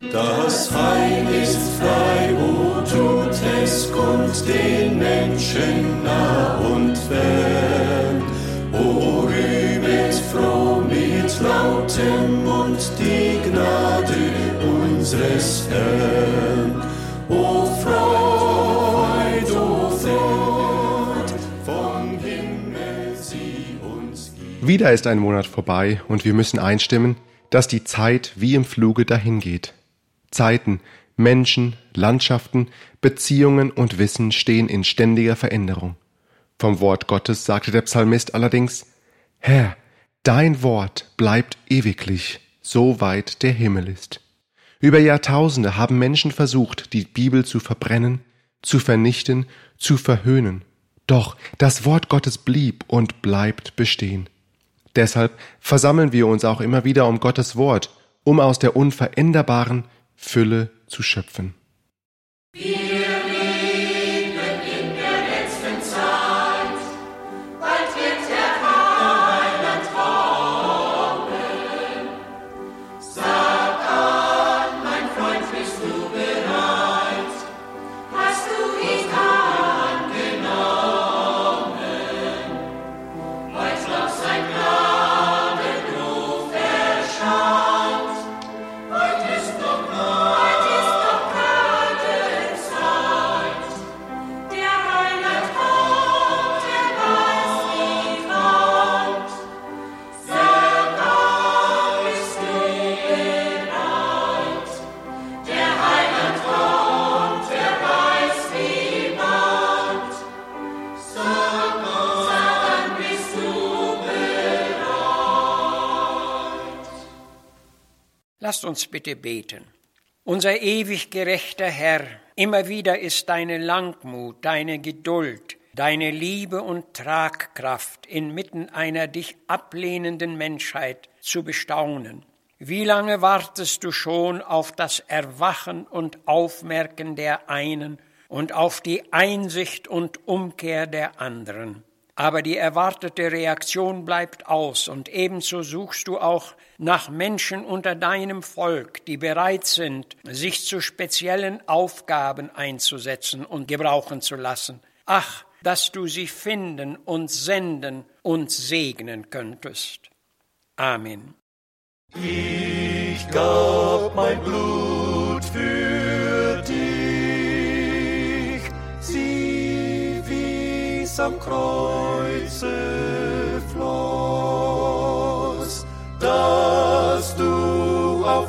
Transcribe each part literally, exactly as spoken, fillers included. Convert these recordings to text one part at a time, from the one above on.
Das Heil ist frei, o tut es kund den Menschen nah und fern. O rühmet froh mit lautem Mund die Gnade unseres Herrn. O Freud, o Freud, vom Himmel sie uns gibt. Wieder ist ein Monat vorbei und wir müssen einstimmen, dass die Zeit wie im Fluge dahingeht. Zeiten, Menschen, Landschaften, Beziehungen und Wissen stehen in ständiger Veränderung. Vom Wort Gottes sagte der Psalmist allerdings: Herr, dein Wort bleibt ewiglich, so weit der Himmel ist. Über Jahrtausende haben Menschen versucht, die Bibel zu verbrennen, zu vernichten, zu verhöhnen. Doch das Wort Gottes blieb und bleibt bestehen. Deshalb versammeln wir uns auch immer wieder um Gottes Wort, um aus der unveränderbaren Fülle zu schöpfen. Wir leben in der letzten Zeit, bald wird der Heiland kommen. Sag an, mein Freund, bist du bereit? Hast du ihn angenommen? Heut noch sein Gnadenruf erscheint. Heut ist noch Heut ist noch Gnadenzeit. Der Heiland kommt, der weiß, wie kommt. Sag an, bist du bereit? Der Heiland kommt, der weiß, wie kommt. Sag an, bist du bereit? Lasst uns bitte beten. Unser ewig gerechter Herr, immer wieder ist deine Langmut, deine Geduld, deine Liebe und Tragkraft inmitten einer dich ablehnenden Menschheit zu bestaunen. Wie lange wartest du schon auf das Erwachen und Aufmerken der einen und auf die Einsicht und Umkehr der anderen? Aber die erwartete Reaktion bleibt aus, und ebenso suchst du auch nach Menschen unter deinem Volk, die bereit sind, sich zu speziellen Aufgaben einzusetzen und gebrauchen zu lassen. Ach, dass du sie finden und senden und segnen könntest. Amen. Ich gab mein Blut für dich, sieh, wie's am Kreuze floss, dass du auf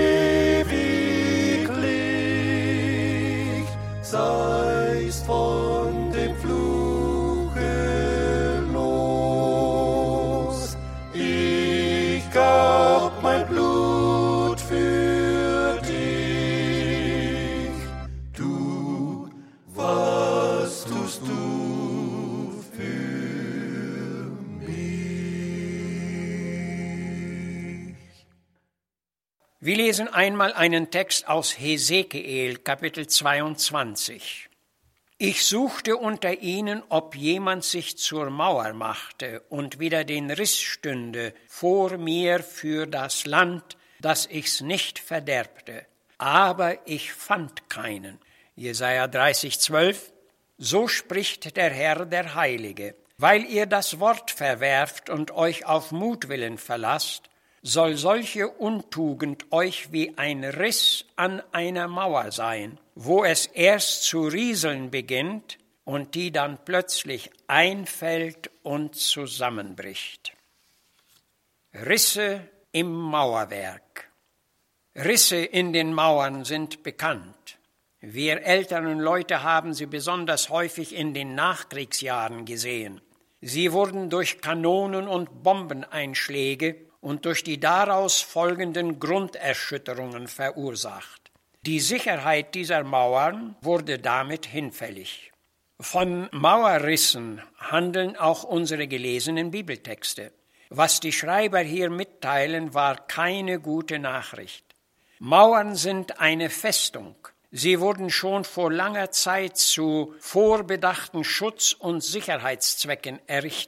ewiglich seist von dem Fluche los. Ich gab mein Blut für dich. Du, was tust du für mich? Wir lesen einmal einen Text aus Hesekiel, Kapitel zweiundzwanzig. Ich suchte unter ihnen, ob jemand sich zur Mauer machte und wieder den Riss stünde vor mir für das Land, dass ich's nicht verderbte. Aber ich fand keinen. Jesaja dreißig, zwölf. So spricht der Herr, der Heilige. Weil ihr das Wort verwerft und euch auf Mutwillen verlasst, soll solche Untugend euch wie ein Riss an einer Mauer sein, wo es erst zu rieseln beginnt und die dann plötzlich einfällt und zusammenbricht. Risse im Mauerwerk. Risse in den Mauern sind bekannt. Wir älteren Leute haben sie besonders häufig in den Nachkriegsjahren gesehen. Sie wurden durch Kanonen- und Bombeneinschläge und durch die daraus folgenden Grunderschütterungen verursacht. Die Sicherheit dieser Mauern wurde damit hinfällig. Von Mauerrissen handeln auch unsere gelesenen Bibeltexte. Was die Schreiber hier mitteilen, war keine gute Nachricht. Mauern sind eine Festung. Sie wurden schon vor langer Zeit zu vorbedachten Schutz- und Sicherheitszwecken errichtet.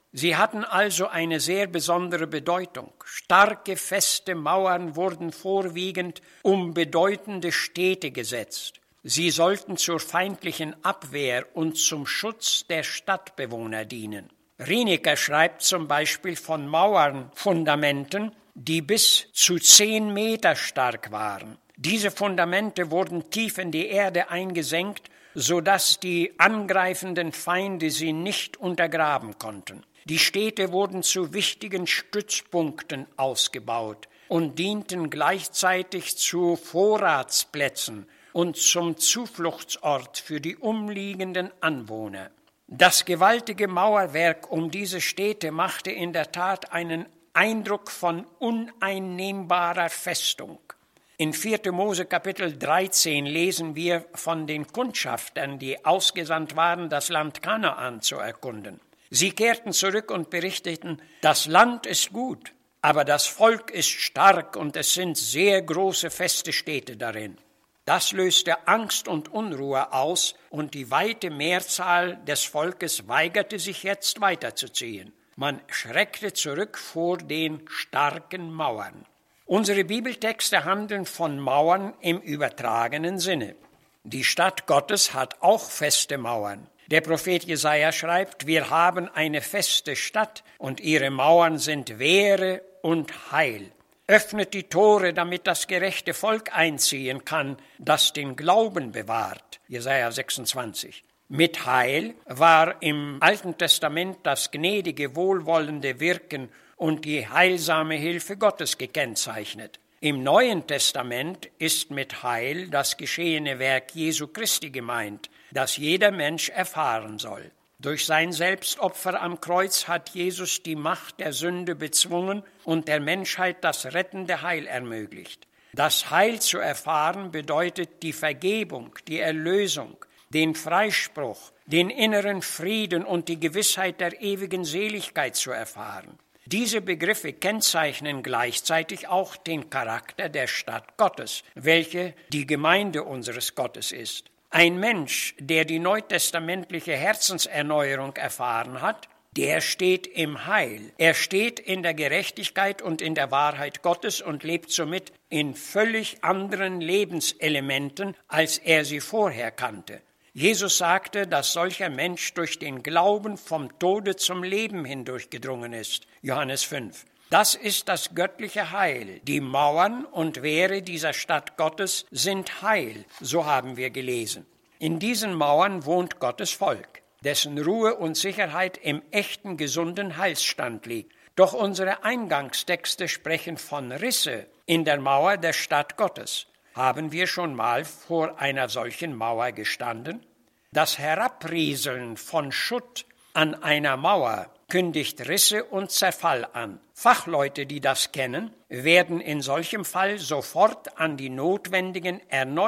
Sie hatten also eine sehr besondere Bedeutung. Starke, feste Mauern wurden vorwiegend um bedeutende Städte gesetzt. Sie sollten zur feindlichen Abwehr und zum Schutz der Stadtbewohner dienen. Rieniker schreibt zum Beispiel von Mauernfundamenten, die bis zu zehn Meter stark waren. Diese Fundamente wurden tief in die Erde eingesenkt, sodass die angreifenden Feinde sie nicht untergraben konnten. Die Städte wurden zu wichtigen Stützpunkten ausgebaut und dienten gleichzeitig zu Vorratsplätzen und zum Zufluchtsort für die umliegenden Anwohner. Das gewaltige Mauerwerk um diese Städte machte in der Tat einen Eindruck von uneinnehmbarer Festung. In vierter Mose Kapitel dreizehn lesen wir von den Kundschaftern, die ausgesandt waren, das Land Kanaan zu erkunden. Sie kehrten zurück und berichteten, das Land ist gut, aber das Volk ist stark und es sind sehr große feste Städte darin. Das löste Angst und Unruhe aus und die weite Mehrzahl des Volkes weigerte sich jetzt weiterzuziehen. Man schreckte zurück vor den starken Mauern. Unsere Bibeltexte handeln von Mauern im übertragenen Sinne. Die Stadt Gottes hat auch feste Mauern. Der Prophet Jesaja schreibt, wir haben eine feste Stadt und ihre Mauern sind Wehre und Heil. Öffnet die Tore, damit das gerechte Volk einziehen kann, das den Glauben bewahrt. Jesaja sechsundzwanzig. Mit Heil war im Alten Testament das gnädige, wohlwollende Wirken und die heilsame Hilfe Gottes gekennzeichnet. Im Neuen Testament ist mit Heil das geschehene Werk Jesu Christi gemeint, das jeder Mensch erfahren soll. Durch sein Selbstopfer am Kreuz hat Jesus die Macht der Sünde bezwungen und der Menschheit das rettende Heil ermöglicht. Das Heil zu erfahren bedeutet die Vergebung, die Erlösung, den Freispruch, den inneren Frieden und die Gewissheit der ewigen Seligkeit zu erfahren. Diese Begriffe kennzeichnen gleichzeitig auch den Charakter der Stadt Gottes, welche die Gemeinde unseres Gottes ist. Ein Mensch, der die neutestamentliche Herzenserneuerung erfahren hat, der steht im Heil. Er steht in der Gerechtigkeit und in der Wahrheit Gottes und lebt somit in völlig anderen Lebenselementen, als er sie vorher kannte. Jesus sagte, dass solcher Mensch durch den Glauben vom Tode zum Leben hindurchgedrungen ist. Johannes fünf. Das ist das göttliche Heil. Die Mauern und Wehre dieser Stadt Gottes sind Heil, so haben wir gelesen. In diesen Mauern wohnt Gottes Volk, dessen Ruhe und Sicherheit im echten, gesunden Heilsstand liegt. Doch unsere Eingangstexte sprechen von Risse in der Mauer der Stadt Gottes. Haben wir schon mal vor einer solchen Mauer gestanden? Das Herabrieseln von Schutt an einer Mauer kündigt Risse und Zerfall an. Fachleute, die das kennen, werden in solchem Fall sofort an die notwendigen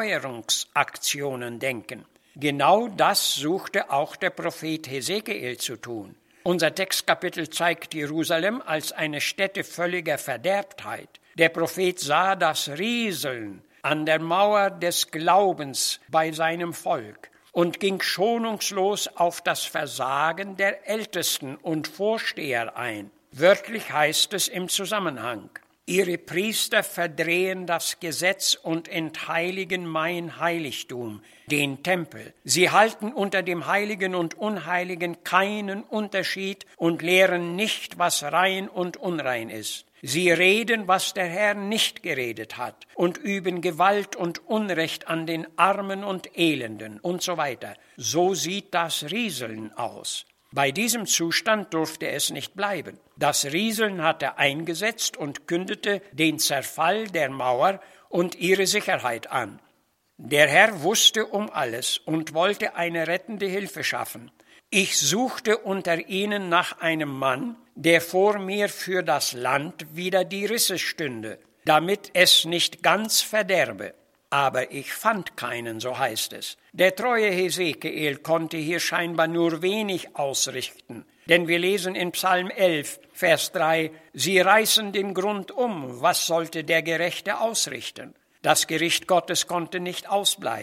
Erneuerungsaktionen denken. Genau das suchte auch der Prophet Hesekiel zu tun. Unser Textkapitel zeigt Jerusalem als eine Stätte völliger Verderbtheit. Der Prophet sah das Rieseln an der Mauer des Glaubens bei seinem Volk und ging schonungslos auf das Versagen der Ältesten und Vorsteher ein. Wörtlich heißt es im Zusammenhang: Ihre Priester verdrehen das Gesetz und entheiligen mein Heiligtum, den Tempel. Sie halten unter dem Heiligen und Unheiligen keinen Unterschied und lehren nicht, was rein und unrein ist. Sie reden, was der Herr nicht geredet hat, und üben Gewalt und Unrecht an den Armen und Elenden und so weiter. So sieht das Rieseln aus. Bei diesem Zustand durfte es nicht bleiben. Das Rieseln hatte eingesetzt und kündete den Zerfall der Mauer und ihre Sicherheit an. Der Herr wusste um alles und wollte eine rettende Hilfe schaffen. Ich suchte unter ihnen nach einem Mann, der vor mir für das Land wider die Risse stünde, damit es nicht ganz verderbe. Aber ich fand keinen, so heißt es. Der treue Hesekiel konnte hier scheinbar nur wenig ausrichten, denn wir lesen in Psalm elf, Vers drei, sie reißen den Grund um, was sollte der Gerechte ausrichten? Das Gericht Gottes konnte nicht ausbleiben.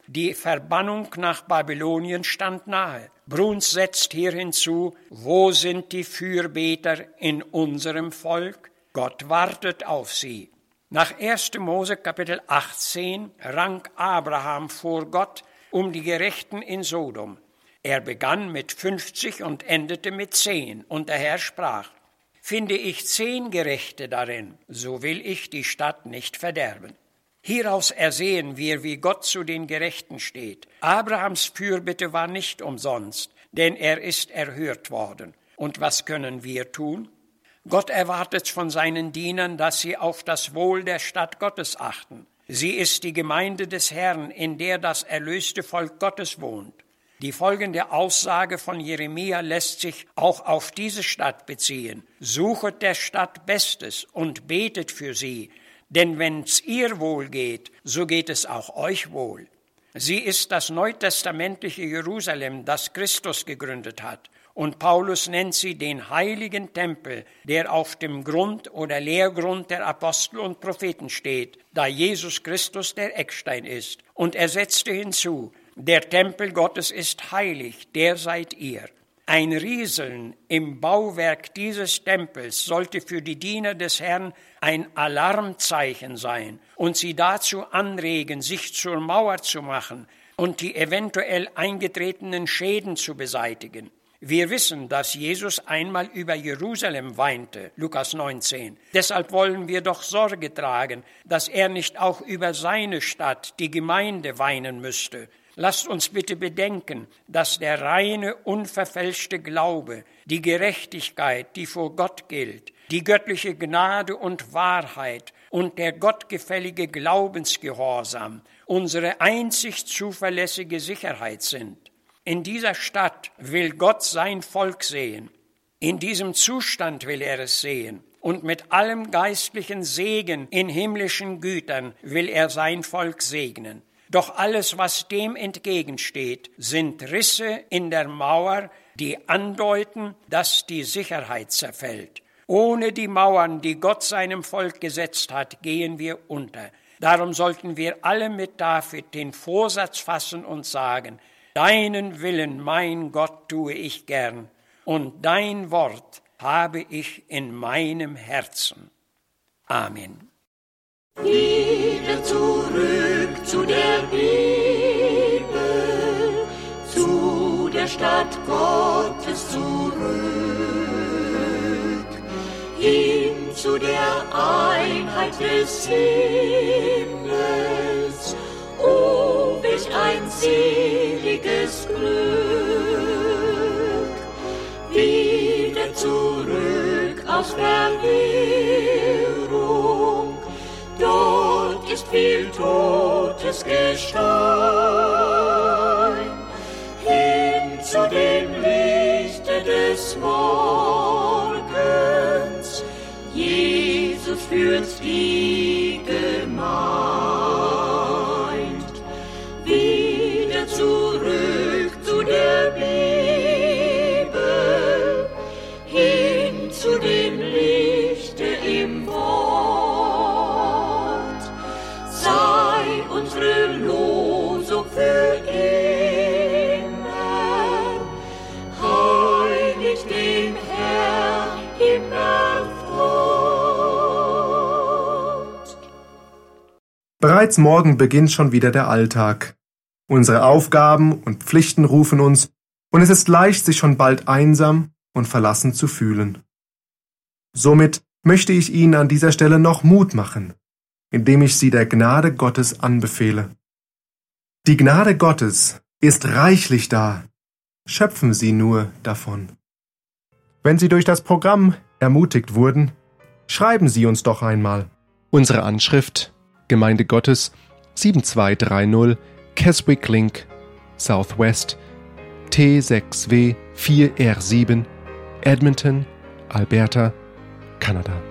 Die Verbannung nach Babylonien stand nahe. Bruns setzt hier hinzu, wo sind die Fürbeter in unserem Volk? Gott wartet auf sie. Nach erster Mose Kapitel achtzehn rang Abraham vor Gott um die Gerechten in Sodom. Er begann mit fünfzig und endete mit zehn, und der Herr sprach: Finde ich zehn Gerechte darin, so will ich die Stadt nicht verderben. Hieraus ersehen wir, wie Gott zu den Gerechten steht. Abrahams Fürbitte war nicht umsonst, denn er ist erhört worden. Und was können wir tun? Gott erwartet von seinen Dienern, dass sie auf das Wohl der Stadt Gottes achten. Sie ist die Gemeinde des Herrn, in der das erlöste Volk Gottes wohnt. Die folgende Aussage von Jeremia lässt sich auch auf diese Stadt beziehen. Suchet der Stadt Bestes und betet für sie, denn wenn's ihr wohl geht, so geht es auch euch wohl. Sie ist das neutestamentliche Jerusalem, das Christus gegründet hat. Und Paulus nennt sie den heiligen Tempel, der auf dem Grund oder Lehrgrund der Apostel und Propheten steht, da Jesus Christus der Eckstein ist. Und er setzte hinzu: Der Tempel Gottes ist heilig, der seid ihr. Ein Rieseln im Bauwerk dieses Tempels sollte für die Diener des Herrn ein Alarmzeichen sein und sie dazu anregen, sich zur Mauer zu machen und die eventuell eingetretenen Schäden zu beseitigen. Wir wissen, dass Jesus einmal über Jerusalem weinte, Lukas neunzehn. Deshalb wollen wir doch Sorge tragen, dass er nicht auch über seine Stadt, die Gemeinde, weinen müsste. Lasst uns bitte bedenken, dass der reine, unverfälschte Glaube, die Gerechtigkeit, die vor Gott gilt, die göttliche Gnade und Wahrheit und der gottgefällige Glaubensgehorsam unsere einzig zuverlässige Sicherheit sind. In dieser Stadt will Gott sein Volk sehen. In diesem Zustand will er es sehen. Und mit allem geistlichen Segen in himmlischen Gütern will er sein Volk segnen. Doch alles, was dem entgegensteht, sind Risse in der Mauer, die andeuten, dass die Sicherheit zerfällt. Ohne die Mauern, die Gott seinem Volk gesetzt hat, gehen wir unter. Darum sollten wir alle mit David den Vorsatz fassen und sagen: Deinen Willen, mein Gott, tue ich gern, und dein Wort habe ich in meinem Herzen. Amen. Wieder zurück zu der Bibel, zu der Stadt Gottes zurück, hin zu der Einheit des Himmels. Oh, welch ein seliges Glück, wieder zurück aus Verwirrung. Dort ist viel totes Gestein, hin zu dem Lichte des Morgens. Jesus führt die Gemeinde wieder zurück zu der Bibel, hin zu dem Lichte im Wort. Sei unsere Losung für immer, heilig dem Herrn immerfort. Bereits morgen beginnt schon wieder der Alltag. Unsere Aufgaben und Pflichten rufen uns, und es ist leicht, sich schon bald einsam und verlassen zu fühlen. Somit möchte ich Ihnen an dieser Stelle noch Mut machen, indem ich Sie der Gnade Gottes anbefehle. Die Gnade Gottes ist reichlich da. Schöpfen Sie nur davon. Wenn Sie durch das Programm ermutigt wurden, schreiben Sie uns doch einmal. Unsere Anschrift: Gemeinde Gottes, sieben zwei drei null Keswick Link, Southwest, T sechs W vier R sieben, Edmonton, Alberta, Kanada.